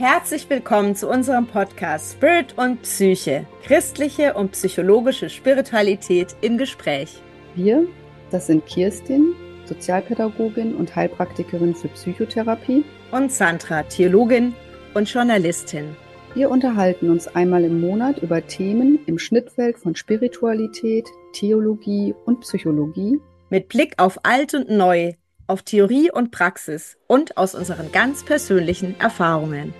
Herzlich willkommen zu unserem Podcast Spirit und Psyche, christliche und psychologische Spiritualität im Gespräch. Wir, das sind Kirstin, Sozialpädagogin und Heilpraktikerin für Psychotherapie. Und Sandra, Theologin und Journalistin. Wir unterhalten uns einmal im Monat über Themen im Schnittfeld von Spiritualität, Theologie und Psychologie. Mit Blick auf Alt und Neu, auf Theorie und Praxis und aus unseren ganz persönlichen Erfahrungen.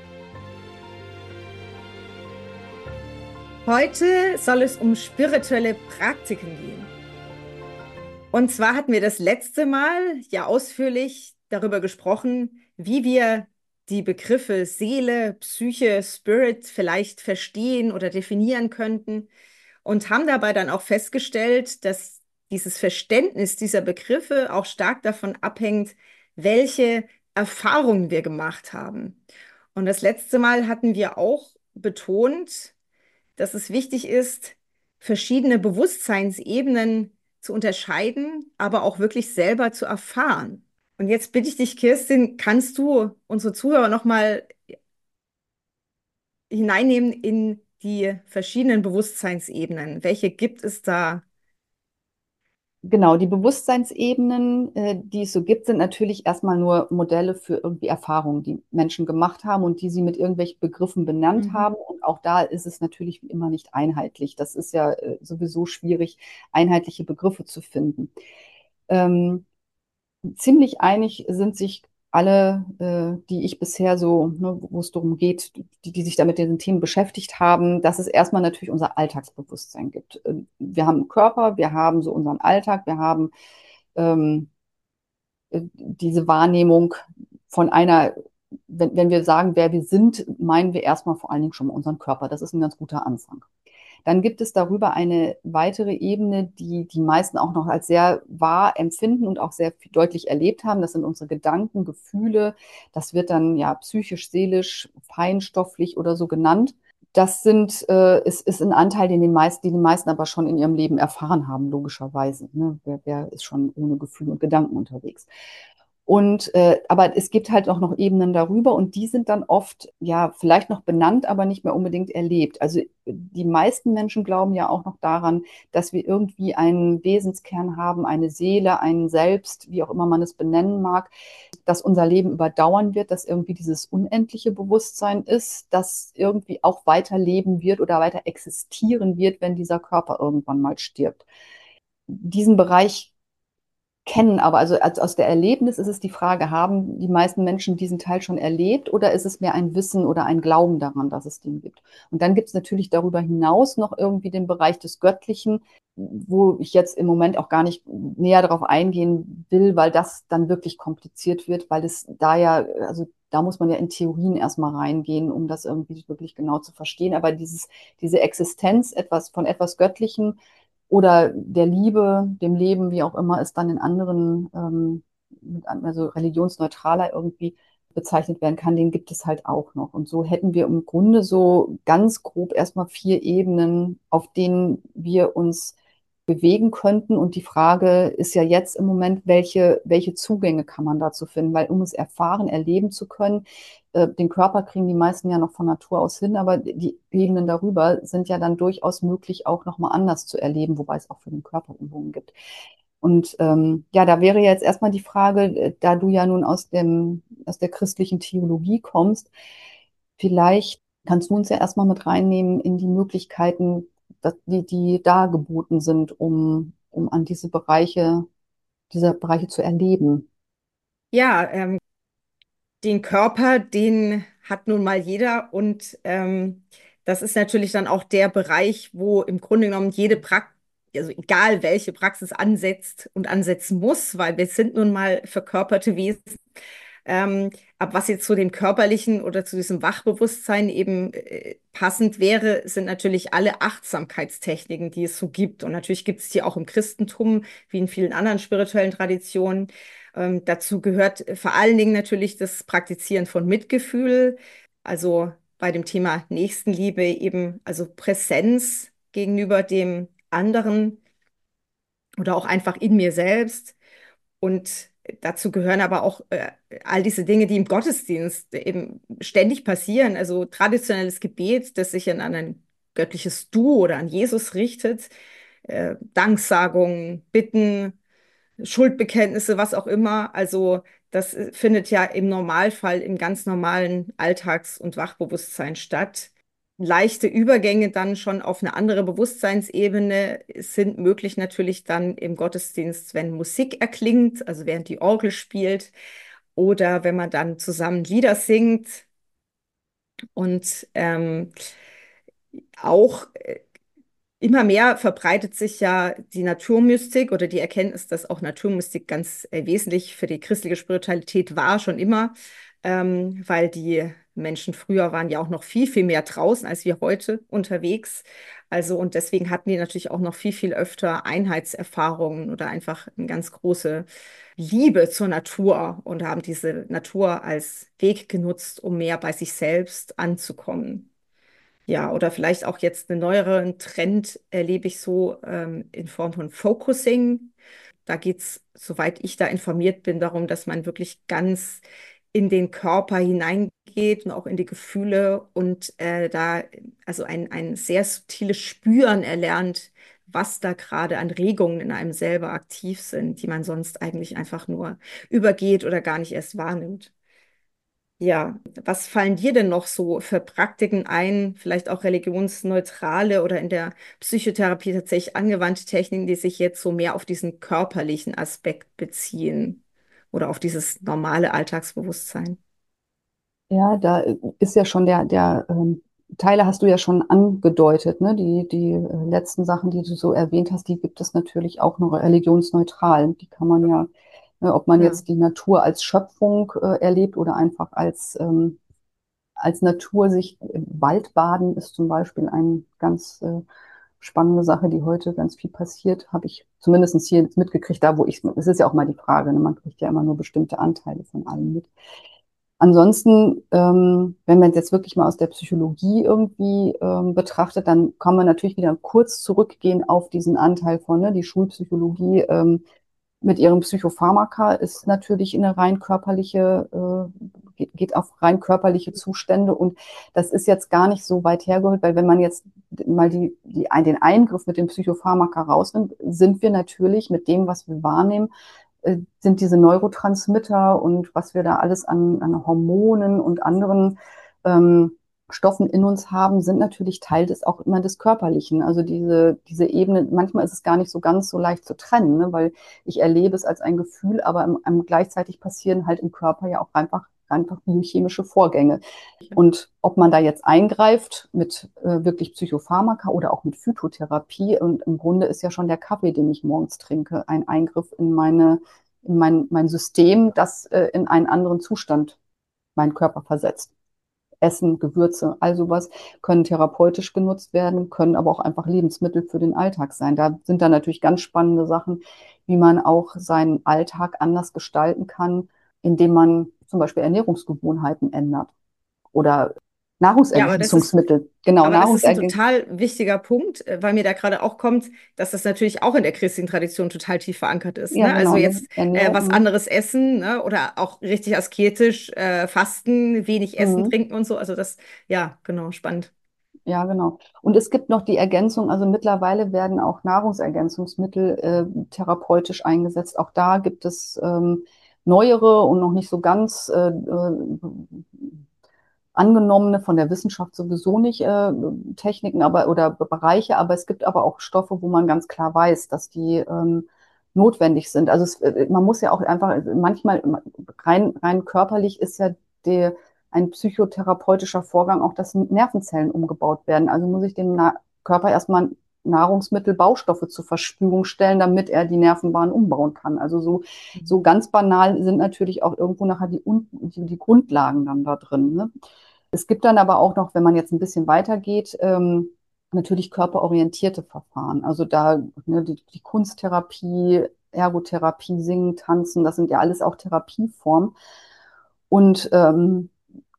Heute soll es um spirituelle Praktiken gehen. Und zwar hatten wir das letzte Mal ja ausführlich darüber gesprochen, wie wir die Begriffe Seele, Psyche, Spirit vielleicht verstehen oder definieren könnten und haben dabei dann auch festgestellt, dass dieses Verständnis dieser Begriffe auch stark davon abhängt, welche Erfahrungen wir gemacht haben. Und das letzte Mal hatten wir auch betont, dass es wichtig ist, verschiedene Bewusstseinsebenen zu unterscheiden, aber auch wirklich selber zu erfahren. Und jetzt bitte ich dich, Kirstin, kannst du unsere Zuhörer nochmal hineinnehmen in die verschiedenen Bewusstseinsebenen? Welche gibt es da? Genau, die Bewusstseinsebenen, die es so gibt, sind natürlich erstmal nur Modelle für irgendwie Erfahrungen, die Menschen gemacht haben und die sie mit irgendwelchen Begriffen benannt Mhm. haben. Und auch da ist es natürlich wie immer nicht einheitlich. Das ist ja sowieso schwierig, einheitliche Begriffe zu finden. Ähm, Ziemlich einig sind sich alle, die ich bisher so, ne, wo es darum geht, die sich da mit diesen Themen beschäftigt haben, dass es erstmal natürlich unser Alltagsbewusstsein gibt. Wir haben einen Körper, wir haben so unseren Alltag, wir haben ähm, diese Wahrnehmung von einer, wenn wir sagen, wer wir sind, meinen wir erstmal vor allen Dingen schon mal unseren Körper. Das ist ein ganz guter Anfang. Dann gibt es darüber eine weitere Ebene, die die meisten auch noch als sehr wahr empfinden und auch sehr deutlich erlebt haben. Das sind unsere Gedanken, Gefühle. Das wird dann ja psychisch, seelisch, feinstofflich oder so genannt. Das ist ein Anteil, den die meisten aber schon in ihrem Leben erfahren haben, logischerweise. Ne? Wer ist schon ohne Gefühle und Gedanken unterwegs? Aber es gibt halt auch noch Ebenen darüber und die sind dann oft, ja, vielleicht noch benannt, aber nicht mehr unbedingt erlebt. Also die meisten Menschen glauben ja auch noch daran, dass wir irgendwie einen Wesenskern haben, eine Seele, einen Selbst, wie auch immer man es benennen mag, dass unser Leben überdauern wird, dass irgendwie dieses unendliche Bewusstsein ist, das irgendwie auch weiterleben wird oder weiter existieren wird, wenn dieser Körper irgendwann mal stirbt. Diesen Bereich kennen, aber also aus der Erlebnis ist es die Frage, haben die meisten Menschen diesen Teil schon erlebt oder ist es mehr ein Wissen oder ein Glauben daran, dass es den gibt? Und dann gibt es natürlich darüber hinaus noch irgendwie den Bereich des Göttlichen, wo ich jetzt im Moment auch gar nicht näher darauf eingehen will, weil das dann wirklich kompliziert wird, weil es da ja, also da muss man ja in Theorien erstmal reingehen, um das irgendwie wirklich genau zu verstehen. Aber diese Existenz von etwas Göttlichen oder der Liebe, dem Leben, wie auch immer es dann in anderen, also religionsneutraler irgendwie bezeichnet werden kann, den gibt es halt auch noch. Und so hätten wir im Grunde so ganz grob erstmal 4 Ebenen, auf denen wir uns bewegen könnten. Und die Frage ist ja jetzt im Moment, welche Zugänge kann man dazu finden? Weil um es erfahren, erleben zu können, den Körper kriegen die meisten ja noch von Natur aus hin, aber die Ebenen darüber sind ja dann durchaus möglich, auch nochmal anders zu erleben, wobei es auch für den Körper Übungen gibt. Und ja, da wäre jetzt erstmal die Frage, da du ja nun aus der christlichen Theologie kommst, vielleicht kannst du uns ja erstmal mit reinnehmen in die Möglichkeiten, die dargeboten sind, um an diese Bereiche zu erleben. Ja, den Körper, den hat nun mal jeder und das ist natürlich dann auch der Bereich, wo im Grunde genommen jede Praxis, also egal welche Praxis ansetzt und ansetzen muss, weil wir sind nun mal verkörperte Wesen. Aber was jetzt zu dem körperlichen oder zu diesem Wachbewusstsein eben passend wäre, sind natürlich alle Achtsamkeitstechniken, die es so gibt. Und natürlich gibt es die auch im Christentum, wie in vielen anderen spirituellen Traditionen. Dazu gehört vor allen Dingen natürlich das Praktizieren von Mitgefühl, also bei dem Thema Nächstenliebe eben, also Präsenz gegenüber dem anderen oder auch einfach in mir selbst. Und dazu gehören aber auch all diese Dinge, die im Gottesdienst eben ständig passieren. Also traditionelles Gebet, das sich an ein göttliches Du oder an Jesus richtet, Danksagungen, Bitten, Schuldbekenntnisse, was auch immer. Also das findet ja im Normalfall im ganz normalen Alltags- und Wachbewusstsein statt. Leichte Übergänge dann schon auf eine andere Bewusstseinsebene sind möglich natürlich dann im Gottesdienst, wenn Musik erklingt, also während die Orgel spielt oder wenn man dann zusammen Lieder singt und auch immer mehr verbreitet sich ja die Naturmystik oder die Erkenntnis, dass auch Naturmystik ganz wesentlich für die christliche Spiritualität war, schon immer, weil die Menschen früher waren ja auch noch viel, viel mehr draußen als wir heute unterwegs. Also und deswegen hatten die natürlich auch noch viel, viel öfter Einheitserfahrungen oder einfach eine ganz große Liebe zur Natur und haben diese Natur als Weg genutzt, um mehr bei sich selbst anzukommen. Ja, oder vielleicht auch jetzt einen neueren Trend erlebe ich so in Form von Focusing. Da geht es, soweit ich da informiert bin, darum, dass man wirklich ganz in den Körper hineingeht und auch in die Gefühle und da also ein sehr subtiles Spüren erlernt, was da gerade an Regungen in einem selber aktiv sind, die man sonst eigentlich einfach nur übergeht oder gar nicht erst wahrnimmt. Ja, was fallen dir denn noch so für Praktiken ein, vielleicht auch religionsneutrale oder in der Psychotherapie tatsächlich angewandte Techniken, die sich jetzt so mehr auf diesen körperlichen Aspekt beziehen oder auf dieses normale Alltagsbewusstsein? Ja, da ist ja schon Teile hast du ja schon angedeutet, ne? Die letzten Sachen, die du so erwähnt hast, die gibt es natürlich auch noch religionsneutral. Die kann man ja, ne, ob man Ja. jetzt die Natur als Schöpfung erlebt oder einfach als Natur sich Waldbaden ist zum Beispiel eine ganz spannende Sache, die heute ganz viel passiert, habe ich zumindest hier jetzt mitgekriegt, da wo ich, es ist ja auch mal die Frage, ne? Man kriegt ja immer nur bestimmte Anteile von allem mit. Ansonsten, wenn man es jetzt wirklich mal aus der Psychologie irgendwie betrachtet, dann kann man natürlich wieder kurz zurückgehen auf diesen Anteil von, ne, die Schulpsychologie mit ihren Psychopharmaka ist natürlich in eine rein körperliche, geht auf rein körperliche Zustände. Und das ist jetzt gar nicht so weit hergeholt, weil wenn man jetzt mal den Eingriff mit dem Psychopharmaka rausnimmt, sind wir natürlich mit dem, was wir wahrnehmen, sind diese Neurotransmitter und was wir da alles an Hormonen und anderen Stoffen in uns haben, sind natürlich Teil des auch immer des Körperlichen. Also diese Ebene, manchmal ist es gar nicht so ganz so leicht zu trennen, ne? Weil ich erlebe es als ein Gefühl, aber gleichzeitig passieren halt im Körper ja auch einfach biochemische Vorgänge. Und ob man da jetzt eingreift mit wirklich Psychopharmaka oder auch mit Phytotherapie, und im Grunde ist ja schon der Kaffee, den ich morgens trinke, ein Eingriff in mein System, das in einen anderen Zustand meinen Körper versetzt. Essen, Gewürze, all sowas können therapeutisch genutzt werden, können aber auch einfach Lebensmittel für den Alltag sein. Da sind dann natürlich ganz spannende Sachen, wie man auch seinen Alltag anders gestalten kann, indem man zum Beispiel Ernährungsgewohnheiten ändert oder Ja, aber das ist Nahrungsergänzungsmittel. Genau, Aber das ist ein Nahrungsergänzungsmittel. total wichtiger Punkt, weil mir da gerade auch kommt, dass das natürlich auch in der christlichen Tradition total tief verankert ist. Ja, Ne? Also genau, ne? jetzt was Ernährung. anderes essen, ne? Oder auch richtig asketisch fasten, wenig essen, Mhm. trinken und so. Also das, ja, genau, spannend. Ja, genau. Und es gibt noch die Ergänzung, also mittlerweile werden auch Nahrungsergänzungsmittel therapeutisch eingesetzt. Auch da gibt es neuere und noch nicht so ganz angenommene, von der Wissenschaft sowieso nicht Techniken, aber oder Bereiche, aber es gibt aber auch Stoffe, wo man ganz klar weiß, dass die notwendig sind. Also man muss ja auch einfach manchmal rein körperlich ist ja der ein psychotherapeutischer Vorgang auch, dass Nervenzellen umgebaut werden. Also muss ich dem Körper erstmal Nahrungsmittel, Baustoffe zur Verfügung stellen, damit er die Nervenbahn umbauen kann. Also so ganz banal sind natürlich auch irgendwo nachher die Grundlagen dann da drin. Ne? Es gibt dann aber auch noch, wenn man jetzt ein bisschen weitergeht, natürlich körperorientierte Verfahren. Also da ne, die Kunsttherapie, Ergotherapie, Singen, Tanzen, das sind ja alles auch Therapieformen. Und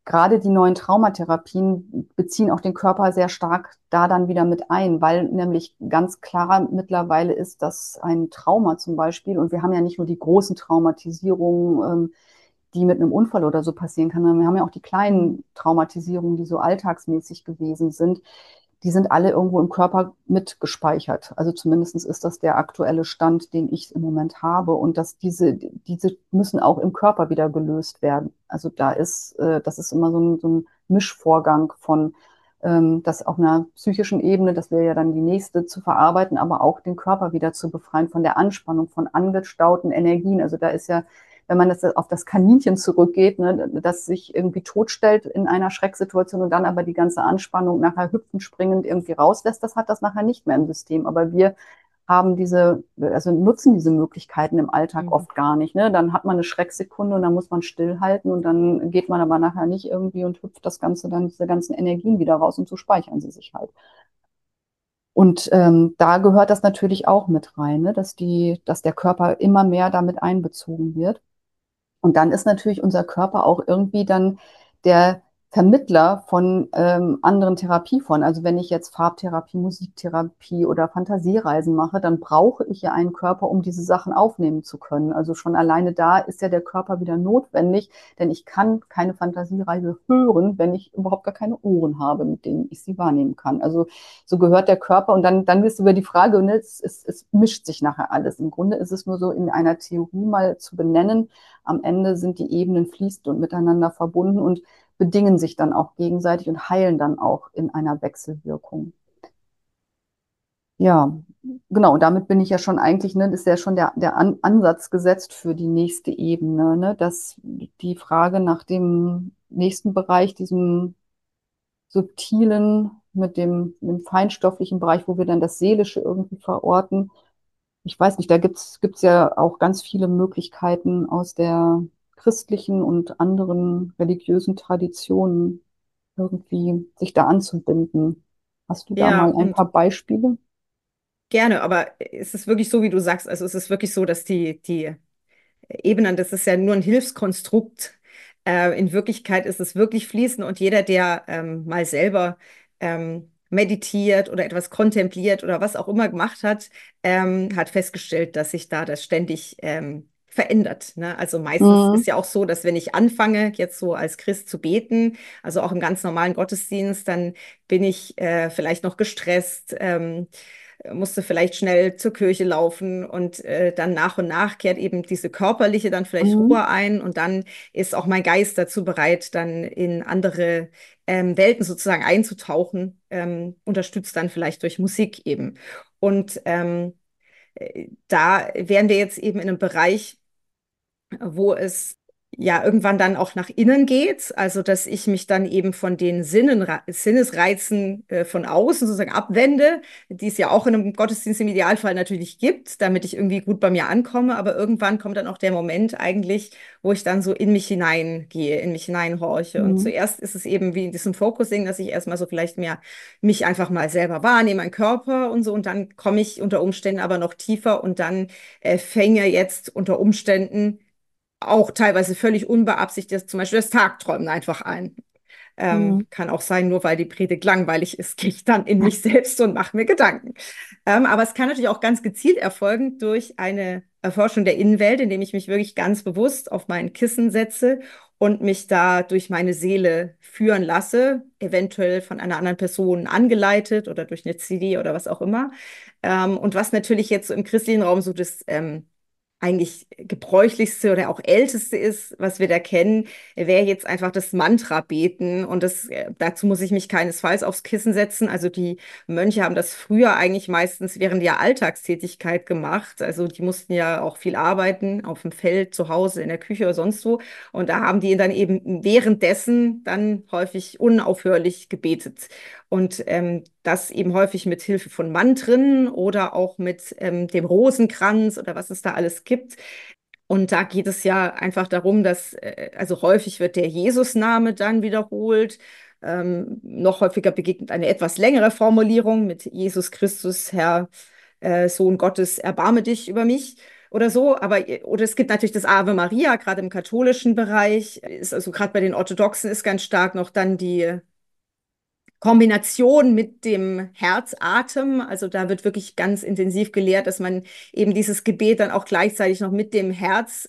gerade die neuen Traumatherapien beziehen auch den Körper sehr stark da dann wieder mit ein, weil nämlich ganz klar mittlerweile ist, dass ein Trauma zum Beispiel, und wir haben ja nicht nur die großen Traumatisierungen, die mit einem Unfall oder so passieren kann, sondern wir haben ja auch die Mhm. kleinen Traumatisierungen, die so alltagsmäßig gewesen sind. Die sind alle irgendwo im Körper mitgespeichert. Also zumindest ist das der aktuelle Stand, den ich im Moment habe. Und dass diese müssen auch im Körper wieder gelöst werden. Also das ist immer so ein Mischvorgang von das auf einer psychischen Ebene, das wäre ja dann die nächste, zu verarbeiten, aber auch den Körper wieder zu befreien von der Anspannung, von angestauten Energien. Also da ist ja, wenn man das auf das Kaninchen zurückgeht, ne, das sich irgendwie totstellt in einer Schrecksituation und dann aber die ganze Anspannung nachher hüpfend, springend irgendwie rauslässt, das hat das nachher nicht mehr im System. Aber wir haben also nutzen diese Möglichkeiten im Alltag Mhm. oft gar nicht. Ne? Dann hat man eine Schrecksekunde und dann muss man stillhalten und dann geht man aber nachher nicht irgendwie und hüpft das Ganze dann, diese ganzen Energien wieder raus und so speichern sie sich halt. Und da gehört das natürlich auch mit rein, ne? Dass der Körper immer mehr damit einbezogen wird. Und dann ist natürlich unser Körper auch irgendwie dann der Vermittler von anderen Therapieformen. Also wenn ich jetzt Farbtherapie, Musiktherapie oder Fantasiereisen mache, dann brauche ich ja einen Körper, um diese Sachen aufnehmen zu können. Also schon alleine da ist ja der Körper wieder notwendig, denn ich kann keine Fantasiereise hören, wenn ich überhaupt gar keine Ohren habe, mit denen ich sie wahrnehmen kann. Also so gehört der Körper und dann ist über die Frage, und es mischt sich nachher alles. Im Grunde ist es nur so in einer Theorie mal zu benennen, am Ende sind die Ebenen fließend und miteinander verbunden und bedingen sich dann auch gegenseitig und heilen dann auch in einer Wechselwirkung. Ja, genau. Und damit bin ich ja schon eigentlich, ne, das ist ja schon der Ansatz gesetzt für die nächste Ebene, ne, dass die Frage nach dem nächsten Bereich, diesem subtilen, mit dem feinstofflichen Bereich, wo wir dann das Seelische irgendwie verorten. Ich weiß nicht, da gibt's ja auch ganz viele Möglichkeiten aus der christlichen und anderen religiösen Traditionen irgendwie sich da anzubinden. Hast du da Ja, mal ein und paar Beispiele? gerne, aber es ist wirklich so, wie du sagst. Also es ist wirklich so, dass die Ebenen, das ist ja nur ein Hilfskonstrukt. In Wirklichkeit ist es wirklich fließend und jeder, der mal selber meditiert oder etwas kontempliert oder was auch immer gemacht hat, hat festgestellt, dass sich da das ständig verändert. Ne? Also meistens Mhm. ist ja auch so, dass wenn ich anfange, jetzt so als Christ zu beten, also auch im ganz normalen Gottesdienst, dann bin ich vielleicht noch gestresst. Musste vielleicht schnell zur Kirche laufen und dann nach und nach kehrt eben diese körperliche dann vielleicht Mhm. Ruhe ein und dann ist auch mein Geist dazu bereit, dann in andere Welten sozusagen einzutauchen, unterstützt dann vielleicht durch Musik eben. Und da wären wir jetzt eben in einem Bereich, wo es ja irgendwann dann auch nach innen geht, also dass ich mich dann eben von den Sinnesreizen von außen sozusagen abwende, die es ja auch in einem Gottesdienst im Idealfall natürlich gibt, damit ich irgendwie gut bei mir ankomme, aber irgendwann kommt dann auch der Moment eigentlich, wo ich dann so in mich hineingehe, in mich hineinhorche und Mhm. zuerst ist es eben wie in diesem Focusing, dass ich erstmal so vielleicht mehr mich einfach mal selber wahrnehme, meinen Körper und so und dann komme ich unter Umständen aber noch tiefer und dann fänge jetzt unter Umständen auch teilweise völlig unbeabsichtigt, zum Beispiel das Tagträumen einfach ein. Mhm. Kann auch sein, nur weil die Predigt langweilig ist, gehe ich dann in mich selbst und mache mir Gedanken. Aber es kann natürlich auch ganz gezielt erfolgen durch eine Erforschung der Innenwelt, indem ich mich wirklich ganz bewusst auf mein Kissen setze und mich da durch meine Seele führen lasse, eventuell von einer anderen Person angeleitet oder durch eine CD oder was auch immer. Und was natürlich jetzt so im christlichen Raum so das eigentlich gebräuchlichste oder auch älteste ist, was wir da kennen, wäre jetzt einfach das Mantra beten. Und dazu muss ich mich keinesfalls aufs Kissen setzen. Also die Mönche haben das früher eigentlich meistens während der Alltagstätigkeit gemacht. Also die mussten ja auch viel arbeiten, auf dem Feld, zu Hause, in der Küche oder sonst wo. Und da haben die dann eben währenddessen dann häufig unaufhörlich gebetet. Und das eben häufig mit Hilfe von Mantren oder auch mit dem Rosenkranz oder was es da alles gibt. Und da geht es ja einfach darum, dass, also häufig wird der Jesusname dann wiederholt. Noch häufiger begegnet eine etwas längere Formulierung mit Jesus Christus, Herr, Sohn Gottes, erbarme dich über mich. oder so, aber oder es gibt natürlich das Ave Maria, gerade im katholischen Bereich, ist also gerade bei den Orthodoxen ist ganz stark noch dann die Kombination mit dem Herzatem, also da wird wirklich ganz intensiv gelehrt, dass man eben dieses Gebet dann auch gleichzeitig noch mit dem Herz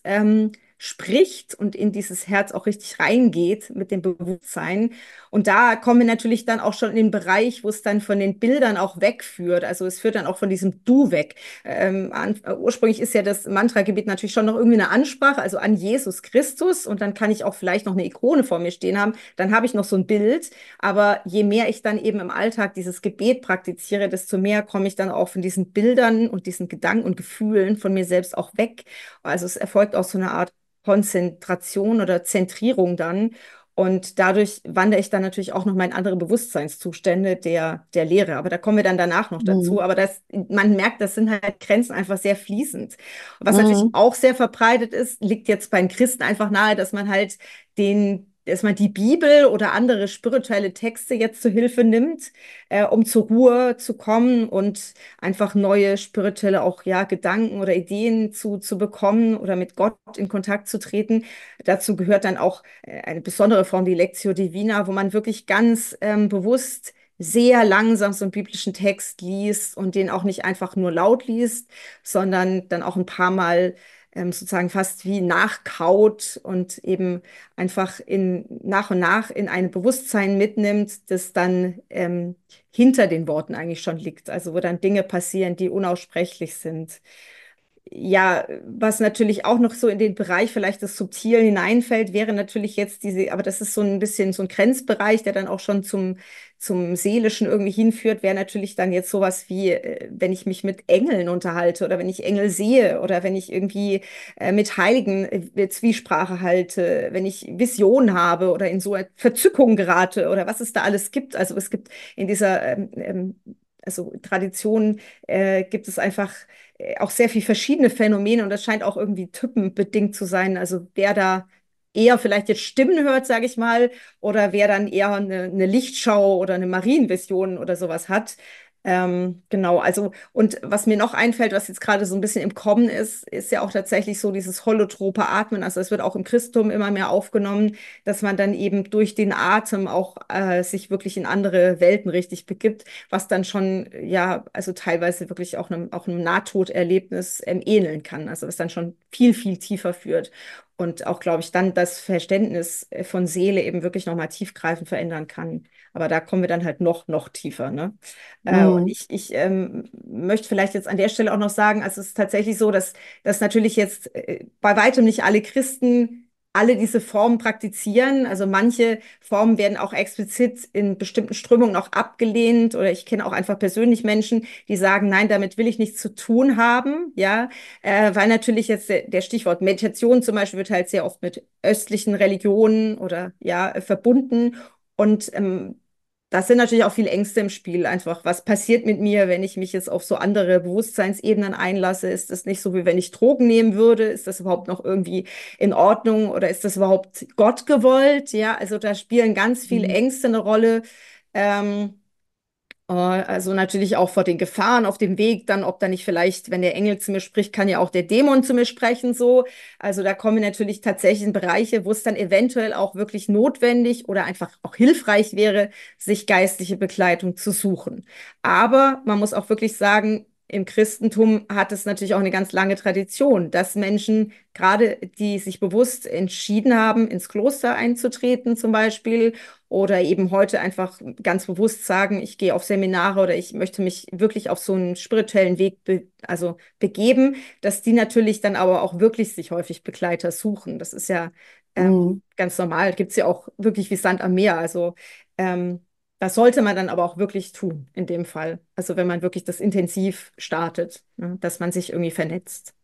spricht und in dieses Herz auch richtig reingeht mit dem Bewusstsein. Und da kommen wir natürlich dann auch schon in den Bereich, wo es dann von den Bildern auch wegführt. Also es führt dann auch von diesem Du weg. Ursprünglich ist ja das Mantra-Gebet natürlich schon noch irgendwie eine Ansprache, also an Jesus Christus. Und dann kann ich auch vielleicht noch eine Ikone vor mir stehen haben. Dann habe ich noch so ein Bild. Aber je mehr ich dann eben im Alltag dieses Gebet praktiziere, desto mehr komme ich dann auch von diesen Bildern und diesen Gedanken und Gefühlen von mir selbst auch weg. Also es erfolgt auch so eine Art Konzentration oder Zentrierung dann. Und dadurch wandere ich dann natürlich auch noch mal in andere Bewusstseinszustände der Lehre. Aber da kommen wir dann danach noch dazu. Mhm. Aber man merkt, das sind halt Grenzen einfach sehr fließend. Was natürlich Mhm. auch sehr verbreitet ist, liegt jetzt bei den Christen einfach nahe, dass man halt dass man die Bibel oder andere spirituelle Texte jetzt zur Hilfe nimmt, um zur Ruhe zu kommen und einfach neue spirituelle auch ja Gedanken oder Ideen zu bekommen oder mit Gott in Kontakt zu treten. Dazu gehört dann auch eine besondere Form, die Lectio Divina, wo man wirklich ganz bewusst sehr langsam so einen biblischen Text liest und den auch nicht einfach nur laut liest, sondern dann auch ein paar Mal sozusagen fast wie nachkaut und eben einfach nach und nach in ein Bewusstsein mitnimmt, das dann hinter den Worten eigentlich schon liegt. Also wo dann Dinge passieren, die unaussprechlich sind. Ja, was natürlich auch noch so in den Bereich vielleicht des Subtilen hineinfällt, wäre natürlich jetzt diese, aber das ist so ein bisschen so ein Grenzbereich, der dann auch schon zum Seelischen irgendwie hinführt, wäre natürlich dann jetzt sowas wie, wenn ich mich mit Engeln unterhalte oder wenn ich Engel sehe oder wenn ich irgendwie mit Heiligen Zwiesprache halte, wenn ich Visionen habe oder in so eine Verzückung gerate oder was es da alles gibt. Also es gibt in dieser also Tradition gibt es einfach auch sehr viel verschiedene Phänomene und das scheint auch irgendwie typenbedingt zu sein. Also wer da eher vielleicht jetzt Stimmen hört, sage ich mal, oder wer dann eher eine Lichtschau oder eine Marienvision oder sowas hat. Genau, also und was mir noch einfällt, was jetzt gerade so ein bisschen im Kommen ist, ist ja auch tatsächlich so dieses holotrope Atmen. Also es wird auch im Christentum immer mehr aufgenommen, dass man dann eben durch den Atem auch sich wirklich in andere Welten richtig begibt, was dann schon, ja, also teilweise wirklich auch einem Nahtoderlebnis ähneln kann. Also was dann schon viel, viel tiefer führt und auch, glaube ich, dann das Verständnis von Seele eben wirklich nochmal tiefgreifend verändern kann. Aber da kommen wir dann halt noch tiefer, ne? Und Mhm. ich möchte vielleicht jetzt an der Stelle auch noch sagen, also es ist tatsächlich so, dass natürlich jetzt bei weitem nicht alle Christen alle diese Formen praktizieren. Also manche Formen werden auch explizit in bestimmten Strömungen auch abgelehnt. Oder ich kenne auch einfach persönlich Menschen, die sagen, nein, damit will ich nichts zu tun haben. Ja, weil natürlich jetzt der Stichwort Meditation zum Beispiel wird halt sehr oft mit östlichen Religionen oder ja verbunden. Und da sind natürlich auch viele Ängste im Spiel. Einfach, was passiert mit mir, wenn ich mich jetzt auf so andere Bewusstseinsebenen einlasse? Ist das nicht so, wie wenn ich Drogen nehmen würde? Ist das überhaupt noch irgendwie in Ordnung oder ist das überhaupt Gott gewollt? Ja, also da spielen ganz viele Mhm. Ängste eine Rolle. Ähm, also natürlich auch vor den Gefahren auf dem Weg, dann, ob da nicht vielleicht, wenn der Engel zu mir spricht, kann ja auch der Dämon zu mir sprechen, so. Also da kommen wir natürlich tatsächlich in Bereiche, wo es dann eventuell auch wirklich notwendig oder einfach auch hilfreich wäre, sich geistliche Begleitung zu suchen. Aber man muss auch wirklich sagen, im Christentum hat es natürlich auch eine ganz lange Tradition, dass Menschen, gerade die sich bewusst entschieden haben, ins Kloster einzutreten zum Beispiel, oder eben heute einfach ganz bewusst sagen, ich gehe auf Seminare oder ich möchte mich wirklich auf so einen spirituellen Weg also begeben, dass die natürlich dann aber auch wirklich sich häufig Begleiter suchen. Das ist ja Mhm. ganz normal, gibt es ja auch wirklich wie Sand am Meer. Also das sollte man dann aber auch wirklich tun in dem Fall. Also wenn man wirklich das intensiv startet, ne, dass man sich irgendwie vernetzt.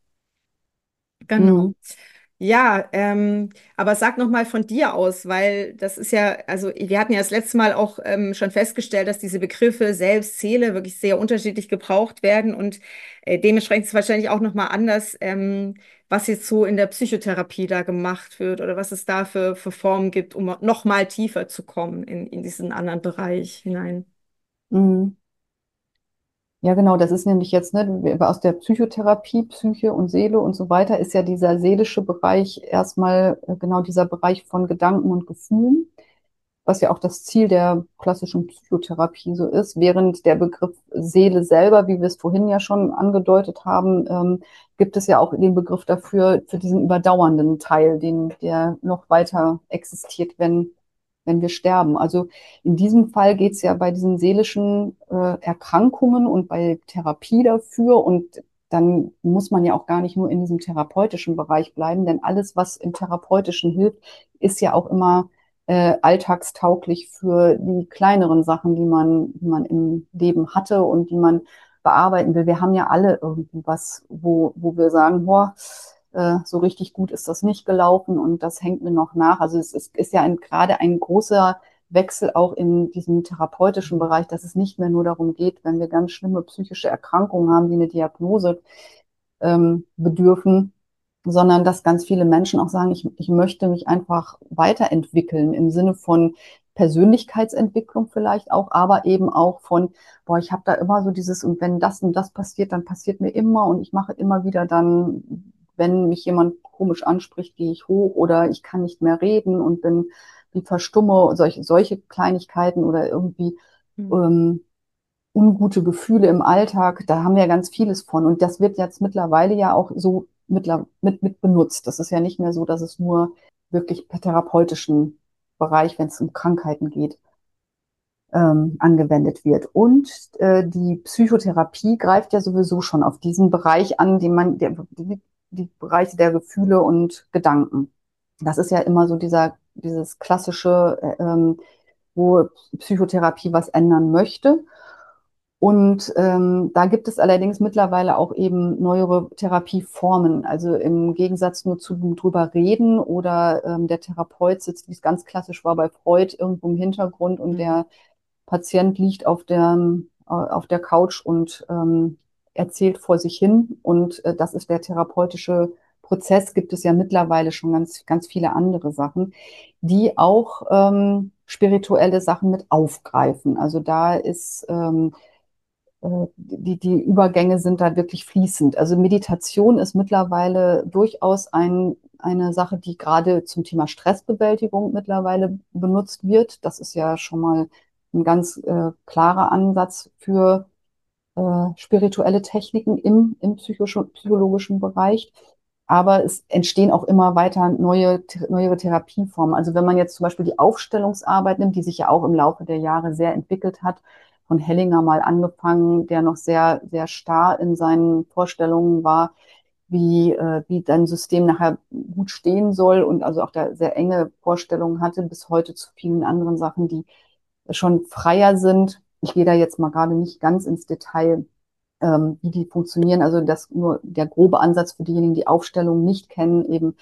Genau. Mhm. Ja, aber sag noch mal von dir aus, weil das ist ja, also wir hatten ja das letzte Mal auch schon festgestellt, dass diese Begriffe Selbst, Seele wirklich sehr unterschiedlich gebraucht werden und dementsprechend ist es wahrscheinlich auch noch mal anders, was jetzt so in der Psychotherapie da gemacht wird oder was es da für Formen gibt, um noch mal tiefer zu kommen in diesen anderen Bereich hinein. Mhm. Ja, genau, das ist nämlich jetzt, ne, aus der Psychotherapie, Psyche und Seele und so weiter, ist ja dieser seelische Bereich erstmal genau dieser Bereich von Gedanken und Gefühlen, was ja auch das Ziel der klassischen Psychotherapie so ist, während der Begriff Seele selber, wie wir es vorhin ja schon angedeutet haben, gibt es ja auch den Begriff dafür, für diesen überdauernden Teil, der noch weiter existiert, wenn wir sterben. Also in diesem Fall geht es ja bei diesen seelischen Erkrankungen und bei Therapie dafür und dann muss man ja auch gar nicht nur in diesem therapeutischen Bereich bleiben, denn alles, was im Therapeutischen hilft, ist ja auch immer alltagstauglich für die kleineren Sachen, die man im Leben hatte und die man bearbeiten will. Wir haben ja alle irgendwie was, wo wir sagen, boah, so richtig gut ist das nicht gelaufen und das hängt mir noch nach. Also ist ja gerade ein großer Wechsel auch in diesem therapeutischen Bereich, dass es nicht mehr nur darum geht, wenn wir ganz schlimme psychische Erkrankungen haben, die eine Diagnose bedürfen, sondern dass ganz viele Menschen auch sagen, ich möchte mich einfach weiterentwickeln im Sinne von Persönlichkeitsentwicklung vielleicht auch, aber eben auch von, boah, ich habe da immer so dieses, und das passiert, dann passiert mir immer und ich mache immer wieder dann, wenn mich jemand komisch anspricht, gehe ich hoch oder ich kann nicht mehr reden und bin wie verstumme, solche Kleinigkeiten oder irgendwie Hm. ähm, ungute Gefühle im Alltag, da haben wir ja ganz vieles von. Und das wird jetzt mittlerweile ja auch so mit benutzt. Das ist ja nicht mehr so, dass es nur wirklich per therapeutischen Bereich, wenn es um Krankheiten geht, angewendet wird. Und die Psychotherapie greift ja sowieso schon auf diesen Bereich an, die Bereiche der Gefühle und Gedanken. Das ist ja immer so dieses klassische, wo Psychotherapie was ändern möchte. Und da gibt es allerdings mittlerweile auch eben neuere Therapieformen. Also im Gegensatz nur zu drüber reden oder der Therapeut sitzt, wie es ganz klassisch war bei Freud, irgendwo im Hintergrund und Mhm. der Patient liegt auf der Couch und erzählt vor sich hin. Und das ist der therapeutische Prozess. Gibt es ja mittlerweile schon ganz, ganz viele andere Sachen, die auch spirituelle Sachen mit aufgreifen. Also da ist die Übergänge sind da wirklich fließend. Also Meditation ist mittlerweile durchaus eine Sache, die gerade zum Thema Stressbewältigung mittlerweile benutzt wird. Das ist ja schon mal ein ganz klarer Ansatz für spirituelle Techniken im psychologischen Bereich. Aber es entstehen auch immer weiter neuere Therapieformen. Also wenn man jetzt zum Beispiel die Aufstellungsarbeit nimmt, die sich ja auch im Laufe der Jahre sehr entwickelt hat, von Hellinger mal angefangen, der noch sehr, sehr starr in seinen Vorstellungen war, wie dein System nachher gut stehen soll und also auch da sehr enge Vorstellungen hatte, bis heute zu vielen anderen Sachen, die schon freier sind. Ich gehe da jetzt mal gerade nicht ganz ins Detail, wie die funktionieren. Also das nur der grobe Ansatz für diejenigen, die Aufstellungen nicht kennen, eben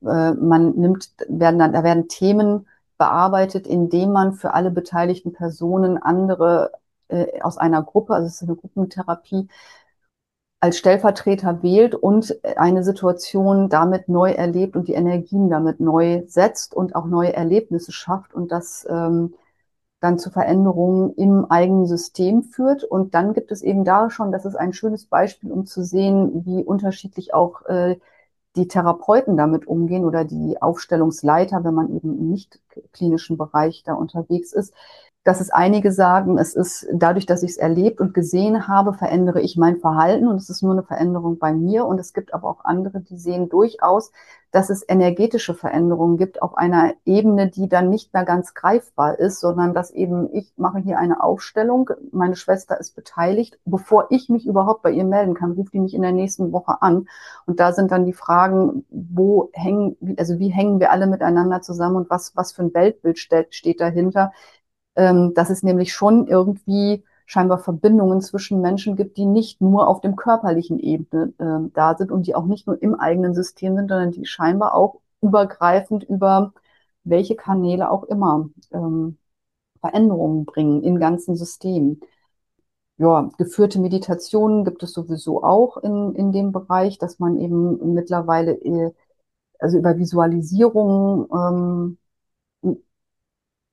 da werden Themen bearbeitet, indem man für alle beteiligten Personen andere aus einer Gruppe, also es ist eine Gruppentherapie, als Stellvertreter wählt und eine Situation damit neu erlebt und die Energien damit neu setzt und auch neue Erlebnisse schafft und das dann zu Veränderungen im eigenen System führt. Und dann gibt es eben da schon, das ist ein schönes Beispiel, um zu sehen, wie unterschiedlich auch die Therapeuten damit umgehen oder die Aufstellungsleiter, wenn man eben im nicht klinischen Bereich da unterwegs ist, dass es einige sagen, es ist dadurch, dass ich es erlebt und gesehen habe, verändere ich mein Verhalten und es ist nur eine Veränderung bei mir. Und es gibt aber auch andere, die sehen durchaus, dass es energetische Veränderungen gibt auf einer Ebene, die dann nicht mehr ganz greifbar ist, sondern dass eben ich mache hier eine Aufstellung, meine Schwester ist beteiligt, bevor ich mich überhaupt bei ihr melden kann, ruft die mich in der nächsten Woche an. Und da sind dann die Fragen, also wie hängen wir alle miteinander zusammen und was für ein Weltbild steht dahinter, dass es nämlich schon irgendwie scheinbar Verbindungen zwischen Menschen gibt, die nicht nur auf dem körperlichen Ebene da sind und die auch nicht nur im eigenen System sind, sondern die scheinbar auch übergreifend über welche Kanäle auch immer Veränderungen bringen im ganzen System. Ja, geführte Meditationen gibt es sowieso auch in dem Bereich, dass man eben mittlerweile also über Visualisierung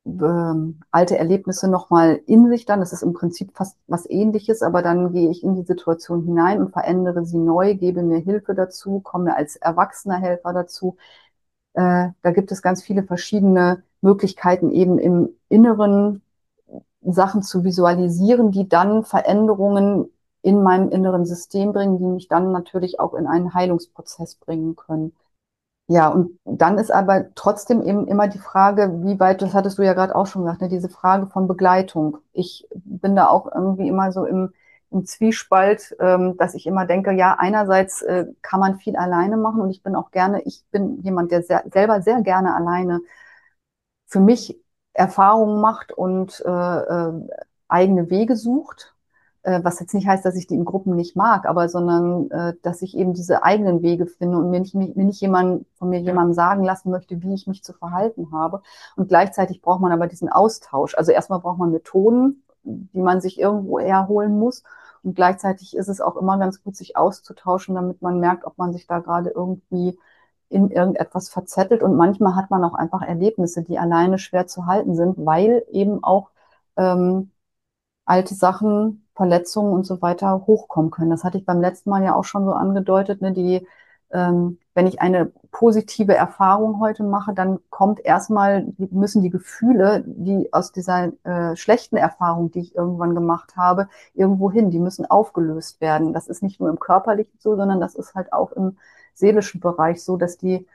alte Erlebnisse nochmal in sich dann. Das ist im Prinzip fast was Ähnliches, aber dann gehe ich in die Situation hinein und verändere sie neu, gebe mir Hilfe dazu, komme als erwachsener Helfer dazu. Da gibt es ganz viele verschiedene Möglichkeiten, eben im Inneren Sachen zu visualisieren, die dann Veränderungen in meinem inneren System bringen, die mich dann natürlich auch in einen Heilungsprozess bringen können. Ja, und dann ist aber trotzdem eben immer die Frage, wie weit, das hattest du ja gerade auch schon gesagt, ne, diese Frage von Begleitung. Ich bin da auch irgendwie immer so im Zwiespalt, dass ich immer denke, ja, einerseits kann man viel alleine machen und ich bin jemand, der selber sehr gerne alleine für mich Erfahrungen macht und eigene Wege sucht. Was jetzt nicht heißt, dass ich die in Gruppen nicht mag, aber sondern dass ich eben diese eigenen Wege finde und mir nicht von mir Ja. jemandem sagen lassen möchte, wie ich mich zu verhalten habe. Und gleichzeitig braucht man aber diesen Austausch. Also erstmal braucht man Methoden, die man sich irgendwo herholen muss. Und gleichzeitig ist es auch immer ganz gut, sich auszutauschen, damit man merkt, ob man sich da gerade irgendwie in irgendetwas verzettelt. Und manchmal hat man auch einfach Erlebnisse, die alleine schwer zu halten sind, weil eben auch ähm, alte Sachen, Verletzungen und so weiter hochkommen können. Das hatte ich beim letzten Mal ja auch schon so angedeutet, ne, wenn ich eine positive Erfahrung heute mache, dann kommt erstmal, müssen die Gefühle, die aus dieser schlechten Erfahrung, die ich irgendwann gemacht habe, irgendwo hin. Die müssen aufgelöst werden. Das ist nicht nur im körperlichen so, sondern das ist halt auch im seelischen Bereich so, dass die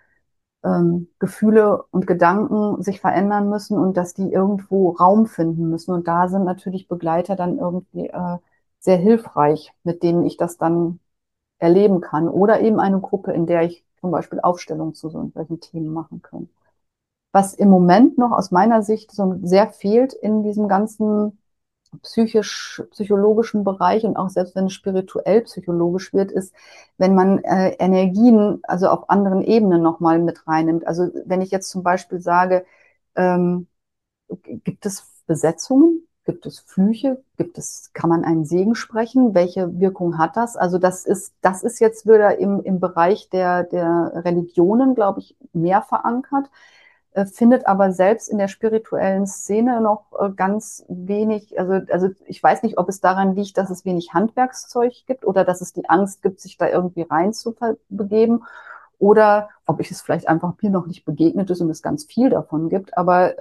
Gefühle und Gedanken sich verändern müssen und dass die irgendwo Raum finden müssen. Und da sind natürlich Begleiter dann irgendwie sehr hilfreich, mit denen ich das dann erleben kann. Oder eben eine Gruppe, in der ich zum Beispiel Aufstellungen zu so solchen Themen machen kann. Was im Moment noch aus meiner Sicht so sehr fehlt in diesem ganzen psychologischen Bereich und auch selbst wenn es spirituell psychologisch wird, ist, wenn man Energien, also auf anderen Ebenen nochmal mit reinnimmt. Also wenn ich jetzt zum Beispiel sage, ähm, gibt es Besetzungen? Gibt es Flüche? Kann man einen Segen sprechen? Welche Wirkung hat das? Also das ist jetzt wieder im Bereich der Religionen, glaube ich, mehr verankert, findet aber selbst in der spirituellen Szene noch ganz wenig, also ich weiß nicht, ob es daran liegt, dass es wenig Handwerkszeug gibt oder dass es die Angst gibt, sich da irgendwie rein zu begeben oder ob ich es vielleicht einfach mir noch nicht begegnet ist und es ganz viel davon gibt. Aber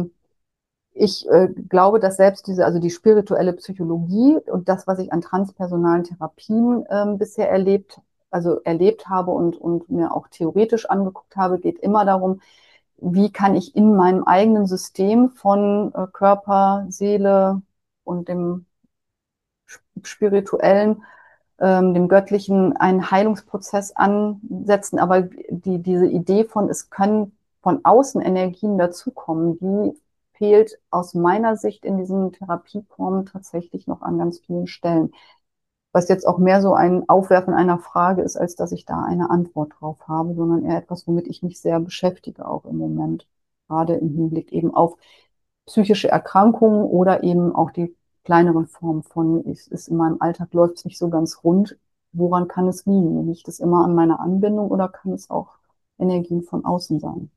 ich glaube, dass selbst also die spirituelle Psychologie und das, was ich an transpersonalen Therapien bisher erlebt habe und mir auch theoretisch angeguckt habe, geht immer darum, wie kann ich in meinem eigenen System von Körper, Seele und dem spirituellen, dem Göttlichen einen Heilungsprozess ansetzen. Aber diese Idee von, es können von außen Energien dazukommen, die fehlt aus meiner Sicht in diesen Therapieformen tatsächlich noch an ganz vielen Stellen. Was jetzt auch mehr so ein Aufwerfen einer Frage ist, als dass ich da eine Antwort drauf habe, sondern eher etwas, womit ich mich sehr beschäftige, auch im Moment. Gerade im Hinblick eben auf psychische Erkrankungen oder eben auch die kleineren Formen von, es ist in meinem Alltag läuft es nicht so ganz rund. Woran kann es liegen? Liegt es immer an meiner Anbindung oder kann es auch Energien von außen sein?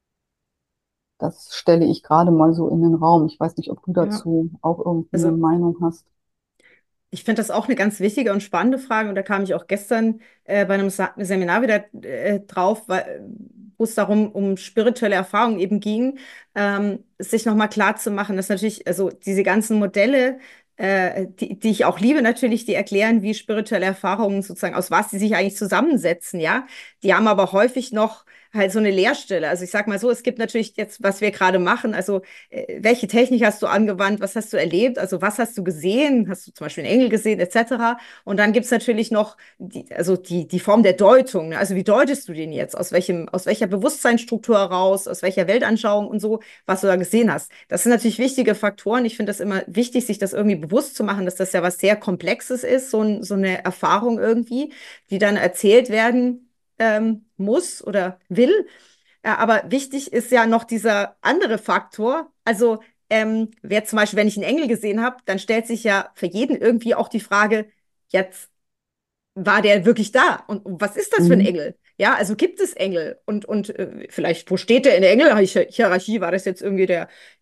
Das stelle ich gerade mal so in den Raum. Ich weiß nicht, ob du Ja. dazu auch irgendwie eine Also Meinung hast. ich finde das auch eine ganz wichtige und spannende Frage und da kam ich auch gestern bei einem Seminar wieder drauf, wo es darum um spirituelle Erfahrungen eben ging, sich nochmal klar zu machen, dass natürlich, also diese ganzen Modelle, die ich auch liebe natürlich, die erklären, wie spirituelle Erfahrungen sozusagen, aus was die sich eigentlich zusammensetzen, ja. Die haben aber häufig noch halt so eine Leerstelle. Also ich sag mal so, es gibt natürlich jetzt, was wir gerade machen, also welche Technik hast du angewandt, was hast du erlebt, also was hast du gesehen, hast du zum Beispiel einen Engel gesehen, etc. Und dann gibt es natürlich noch die Form der Deutung, ne? Also wie deutest du den jetzt, aus welcher Bewusstseinsstruktur heraus, aus welcher Weltanschauung und so, was du da gesehen hast. Das sind natürlich wichtige Faktoren. Ich finde das immer wichtig, sich das irgendwie bewusst zu machen, dass das ja was sehr Komplexes ist, so eine Erfahrung irgendwie, die dann erzählt werden muss oder will. Ja, aber wichtig ist ja noch dieser andere Faktor. Also, wer zum Beispiel, wenn ich einen Engel gesehen habe, dann stellt sich ja für jeden irgendwie auch die Frage, jetzt war der wirklich da? Und was ist das für ein Mhm. Engel? Ja, also gibt es Engel? Und vielleicht, wo steht der in der Engelhierarchie? War das jetzt irgendwie der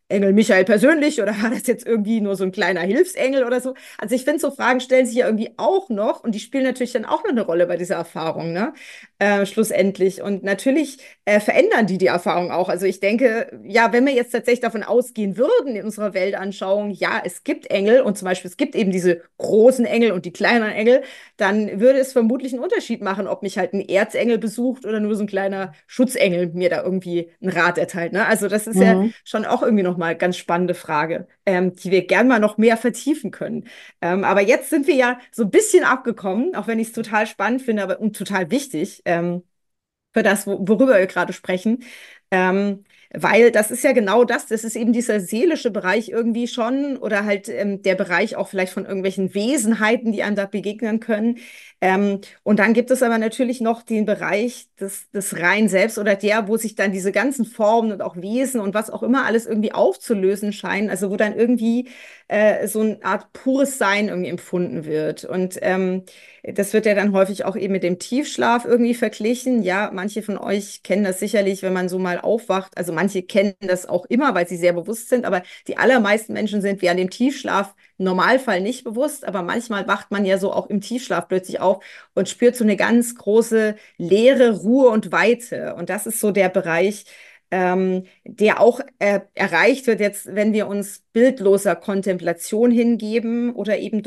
Engel Michael persönlich oder war das jetzt irgendwie nur so ein kleiner Hilfsengel oder so? Also ich finde, so Fragen stellen sich ja irgendwie auch noch und die spielen natürlich dann auch noch eine Rolle bei dieser Erfahrung, ne? Schlussendlich. Und natürlich verändern die Erfahrung auch. Also ich denke, ja, wenn wir jetzt tatsächlich davon ausgehen würden in unserer Weltanschauung, ja, es gibt Engel und zum Beispiel es gibt eben diese großen Engel und die kleineren Engel, dann würde es vermutlich einen Unterschied machen, ob mich halt ein Erzengel besucht oder nur so ein kleiner Schutzengel mir da irgendwie einen Rat erteilt. Ne? Also das ist ja Mhm. schon auch irgendwie nochmal eine ganz spannende Frage, die wir gern mal noch mehr vertiefen können. Aber jetzt sind wir ja so ein bisschen abgekommen, auch wenn ich es total spannend finde aber, und total wichtig. Für das, worüber wir gerade sprechen. Ähm, Weil das ist ja genau das, das ist eben dieser seelische Bereich irgendwie schon oder halt der Bereich auch vielleicht von irgendwelchen Wesenheiten, die einem da begegnen können. Und dann gibt es aber natürlich noch den Bereich des Rein Selbst oder der, wo sich dann diese ganzen Formen und auch Wesen und was auch immer alles irgendwie aufzulösen scheinen, also wo dann irgendwie so eine Art pures Sein irgendwie empfunden wird. Und das wird ja dann häufig auch eben mit dem Tiefschlaf irgendwie verglichen. Ja, manche von euch kennen das sicherlich, wenn man so mal aufwacht. Also manche kennen das auch immer, weil sie sehr bewusst sind, aber die allermeisten Menschen sind während dem Tiefschlaf im Normalfall nicht bewusst, aber manchmal wacht man ja so auch im Tiefschlaf plötzlich auf und spürt so eine ganz große Leere, Ruhe und Weite. Und das ist so der Bereich, der auch erreicht wird jetzt, wenn wir uns bildloser Kontemplation hingeben oder eben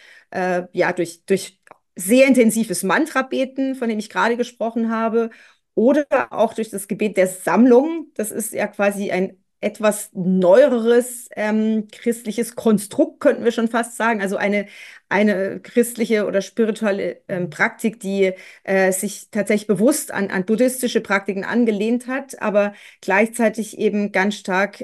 durch sehr intensives Mantra-Beten, von dem ich gerade gesprochen habe, oder auch durch das Gebet der Sammlung. Das ist ja quasi ein etwas neueres christliches Konstrukt, könnten wir schon fast sagen. Also eine christliche oder spirituelle Praktik, die sich tatsächlich bewusst an buddhistische Praktiken angelehnt hat, aber gleichzeitig eben ganz stark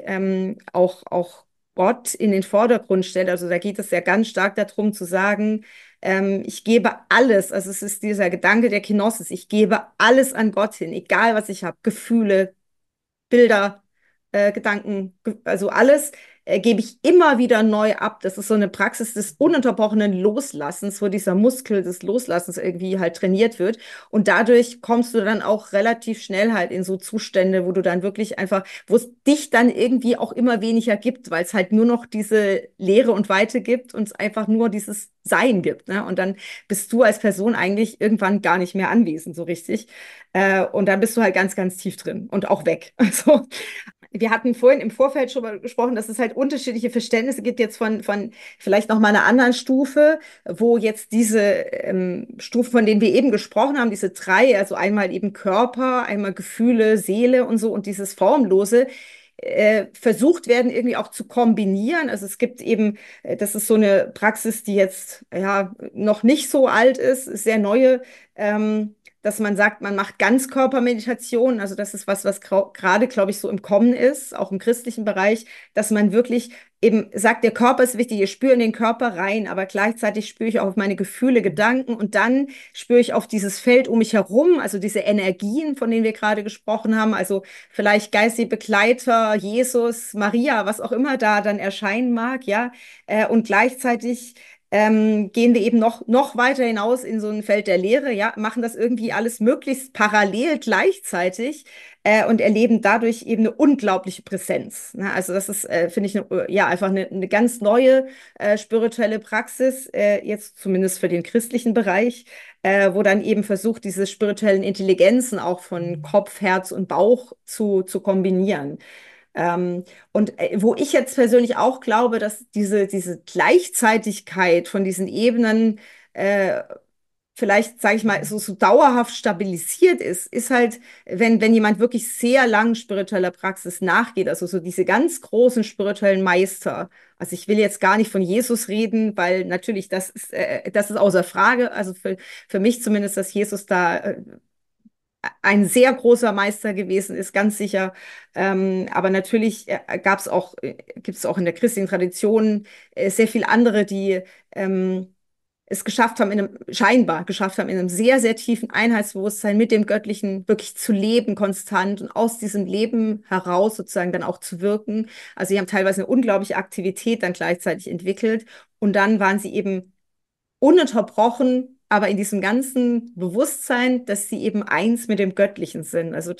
auch Gott in den Vordergrund stellt. Also da geht es ja ganz stark darum zu sagen, ich gebe alles, also es ist dieser Gedanke der Kenosis, ich gebe alles an Gott hin, egal was ich habe, Gefühle, Bilder, Gedanken, also alles gebe ich immer wieder neu ab. Das ist so eine Praxis des ununterbrochenen Loslassens, wo dieser Muskel des Loslassens irgendwie halt trainiert wird. Und dadurch kommst du dann auch relativ schnell halt in so Zustände, wo du dann wirklich einfach, wo es dich dann irgendwie auch immer weniger gibt, weil es halt nur noch diese Leere und Weite gibt und es einfach nur dieses Sein gibt. Ne? Und dann bist du als Person eigentlich irgendwann gar nicht mehr anwesend, so richtig. Und dann bist du halt ganz, ganz tief drin und auch weg. Also wir hatten vorhin im Vorfeld schon mal gesprochen, dass es halt unterschiedliche Verständnisse gibt jetzt von vielleicht noch mal einer anderen Stufe, wo jetzt diese Stufen, von denen wir eben gesprochen haben, diese drei, also einmal eben Körper, einmal Gefühle, Seele und so und dieses Formlose, versucht werden, irgendwie auch zu kombinieren. Also es gibt eben, das ist so eine Praxis, die jetzt ja noch nicht so alt ist, sehr neue. Dass man sagt, man macht Ganzkörpermeditation. Also das ist was gerade, glaube ich, so im Kommen ist, auch im christlichen Bereich, dass man wirklich eben sagt, der Körper ist wichtig, ich spüre in den Körper rein, aber gleichzeitig spüre ich auch auf meine Gefühle, Gedanken und dann spüre ich auf dieses Feld um mich herum, also diese Energien, von denen wir gerade gesprochen haben, also vielleicht geistige Begleiter, Jesus, Maria, was auch immer da dann erscheinen mag, ja, und gleichzeitig gehen wir eben noch weiter hinaus in so ein Feld der Lehre, ja, machen das irgendwie alles möglichst parallel gleichzeitig und erleben dadurch eben eine unglaubliche Präsenz. Ne? Also das ist, finde ich, ja, einfach eine ganz neue spirituelle Praxis, jetzt zumindest für den christlichen Bereich, wo dann eben versucht, diese spirituellen Intelligenzen auch von Kopf, Herz und Bauch zu kombinieren. Und wo ich jetzt persönlich auch glaube, dass diese Gleichzeitigkeit von diesen Ebenen vielleicht, sage ich mal, so dauerhaft stabilisiert ist, ist halt, wenn jemand wirklich sehr lang spiritueller Praxis nachgeht, also so diese ganz großen spirituellen Meister. Also ich will jetzt gar nicht von Jesus reden, weil natürlich das ist außer Frage. Also für mich zumindest, dass Jesus da ein sehr großer Meister gewesen ist, ganz sicher. Aber natürlich gibt es auch in der christlichen Tradition sehr viele andere, die es geschafft haben, scheinbar geschafft haben, in einem sehr, sehr tiefen Einheitsbewusstsein mit dem Göttlichen wirklich zu leben, konstant und aus diesem Leben heraus sozusagen dann auch zu wirken. Also sie haben teilweise eine unglaubliche Aktivität dann gleichzeitig entwickelt und dann waren sie eben ununterbrochen aber in diesem ganzen Bewusstsein, dass sie eben eins mit dem Göttlichen sind. Also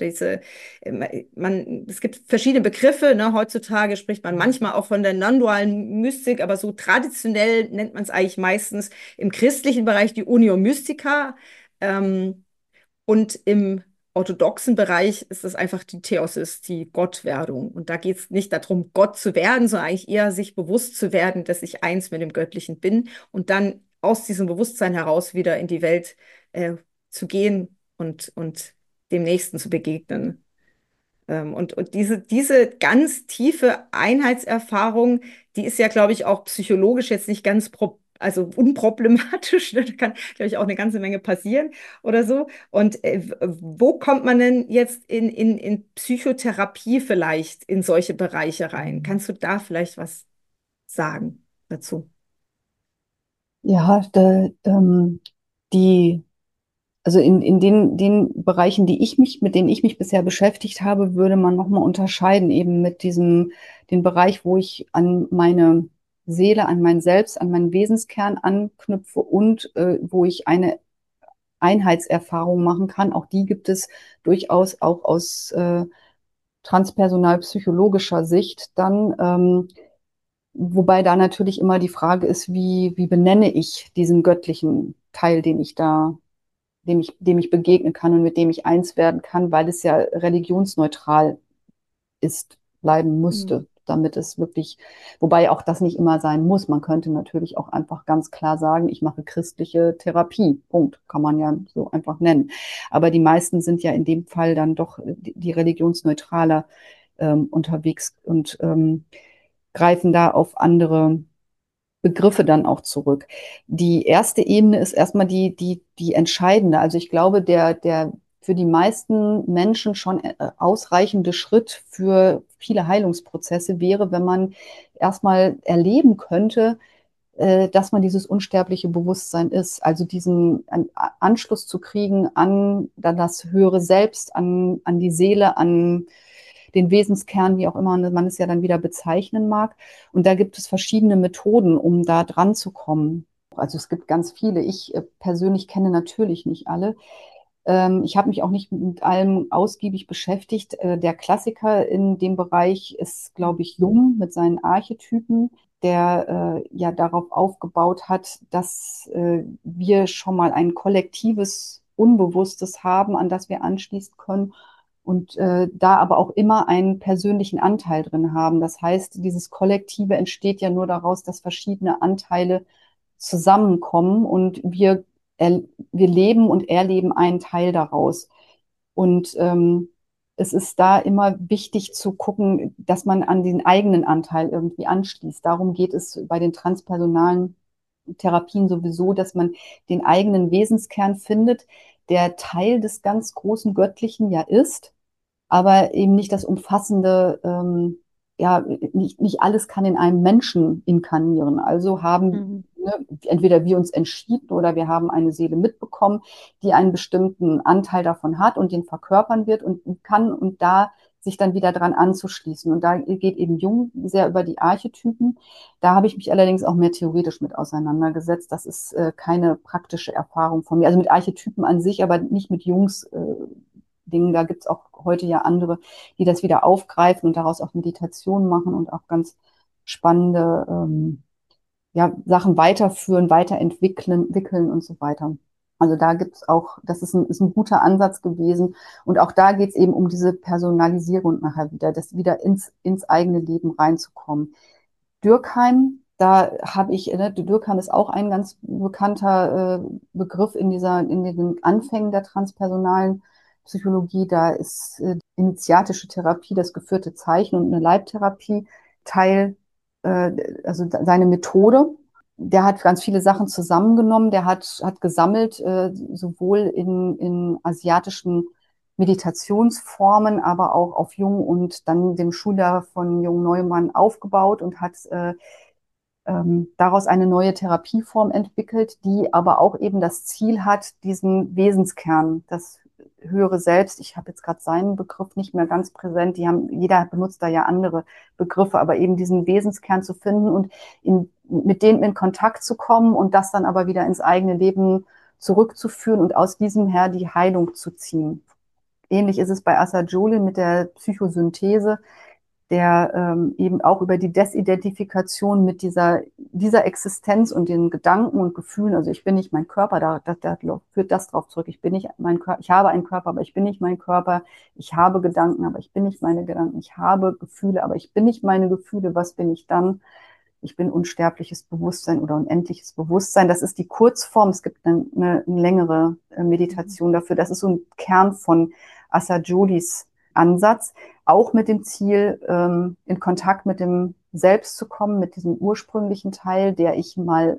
es gibt verschiedene Begriffe, ne? Heutzutage spricht man manchmal auch von der non-dualen Mystik, aber so traditionell nennt man es eigentlich meistens im christlichen Bereich die Unio Mystica. Ähm, und im orthodoxen Bereich ist es einfach die Theosis, die Gottwerdung. Und da geht es nicht darum, Gott zu werden, sondern eigentlich eher sich bewusst zu werden, dass ich eins mit dem Göttlichen bin und dann aus diesem Bewusstsein heraus wieder in die Welt zu gehen und dem Nächsten zu begegnen. Und diese ganz tiefe Einheitserfahrung, die ist ja, glaube ich, auch psychologisch jetzt nicht ganz also unproblematisch. Ne? Da kann, glaube ich, auch eine ganze Menge passieren oder so. Und wo kommt man denn jetzt in Psychotherapie vielleicht in solche Bereiche rein? Kannst du da vielleicht was sagen dazu? Ja, die Also in den Bereichen, mit denen ich mich bisher beschäftigt habe, würde man nochmal unterscheiden, eben mit den Bereich, wo ich an meine Seele, an mein Selbst, an meinen Wesenskern anknüpfe und wo ich eine Einheitserfahrung machen kann. Auch die gibt es durchaus auch aus transpersonal-psychologischer Sicht dann. Wobei da natürlich immer die Frage ist, wie benenne ich diesen göttlichen Teil, dem ich begegnen kann und mit dem ich eins werden kann, weil es ja religionsneutral ist, bleiben Mhm. müsste, damit es wirklich, wobei auch das nicht immer sein muss. Man könnte natürlich auch einfach ganz klar sagen, ich mache christliche Therapie. Punkt. Kann man ja so einfach nennen. Aber die meisten sind ja in dem Fall dann doch die religionsneutraler unterwegs und greifen da auf andere Begriffe dann auch zurück. Die erste Ebene ist erstmal die entscheidende. Also ich glaube, der für die meisten Menschen schon ausreichende Schritt für viele Heilungsprozesse wäre, wenn man erstmal erleben könnte, dass man dieses unsterbliche Bewusstsein ist. Also diesen Anschluss zu kriegen an dann das höhere Selbst, an die Seele, an den Wesenskern, wie auch immer man es ja dann wieder bezeichnen mag. Und da gibt es verschiedene Methoden, um da dran zu kommen. Also es gibt ganz viele. Ich persönlich kenne natürlich nicht alle. Ich habe mich auch nicht mit allem ausgiebig beschäftigt. Der Klassiker in dem Bereich ist, glaube ich, Jung mit seinen Archetypen, der ja darauf aufgebaut hat, dass wir schon mal ein kollektives Unbewusstes haben, an das wir anschließen können und da aber auch immer einen persönlichen Anteil drin haben. Das heißt, dieses Kollektive entsteht ja nur daraus, dass verschiedene Anteile zusammenkommen und wir leben und erleben einen Teil daraus. Und es ist da immer wichtig zu gucken, dass man an den eigenen Anteil irgendwie anschließt. Darum geht es bei den transpersonalen Therapien sowieso, dass man den eigenen Wesenskern findet, der Teil des ganz großen Göttlichen ja ist, aber eben nicht das umfassende, ja, nicht alles kann in einem Menschen inkarnieren. Also haben Mhm. entweder wir uns entschieden oder wir haben eine Seele mitbekommen, die einen bestimmten Anteil davon hat und den verkörpern wird und kann und da sich dann wieder dran anzuschließen. Und da geht eben Jung sehr über die Archetypen. Da habe ich mich allerdings auch mehr theoretisch mit auseinandergesetzt. Das ist keine praktische Erfahrung von mir. Also mit Archetypen an sich, aber nicht mit Jungs Dingen. Da gibt es auch heute ja andere, die das wieder aufgreifen und daraus auch Meditation machen und auch ganz spannende ja, Sachen weiterführen, entwickeln und so weiter. Also da gibt es auch, das ist ein guter Ansatz gewesen. Und auch da geht es eben um diese Personalisierung nachher wieder, das wieder ins eigene Leben reinzukommen. Dürkheim, da habe ich, Dürkheim ist auch ein ganz bekannter Begriff in den Anfängen der transpersonalen Psychologie. Da ist initiatische Therapie, das geführte Zeichen und eine Leibtherapie Teil, also seine Methode. Der hat ganz viele Sachen zusammengenommen, hat gesammelt, sowohl in asiatischen Meditationsformen, aber auch auf Jung und dann dem Schüler von Jung Neumann aufgebaut und hat daraus eine neue Therapieform entwickelt, die aber auch eben das Ziel hat, diesen Wesenskern, das höhere Selbst, ich habe jetzt gerade seinen Begriff nicht mehr ganz präsent, jeder benutzt da ja andere Begriffe, aber eben diesen Wesenskern zu finden und mit dem in Kontakt zu kommen und das dann aber wieder ins eigene Leben zurückzuführen und aus diesem her die Heilung zu ziehen. Ähnlich ist es bei Assajouli mit der Psychosynthese, der eben auch über die Desidentifikation mit dieser Existenz und den Gedanken und Gefühlen, also ich bin nicht mein Körper, da führt das drauf zurück, ich bin nicht mein Körper, ich habe einen Körper, aber ich bin nicht mein Körper, ich habe Gedanken, aber ich bin nicht meine Gedanken, ich habe Gefühle, aber ich bin nicht meine Gefühle, was bin ich dann? Ich bin unsterbliches Bewusstsein oder unendliches Bewusstsein. Das ist die Kurzform. Es gibt eine längere Meditation dafür. Das ist so ein Kern von Assajoulis Ansatz, auch mit dem Ziel, in Kontakt mit dem Selbst zu kommen, mit diesem ursprünglichen Teil, der ich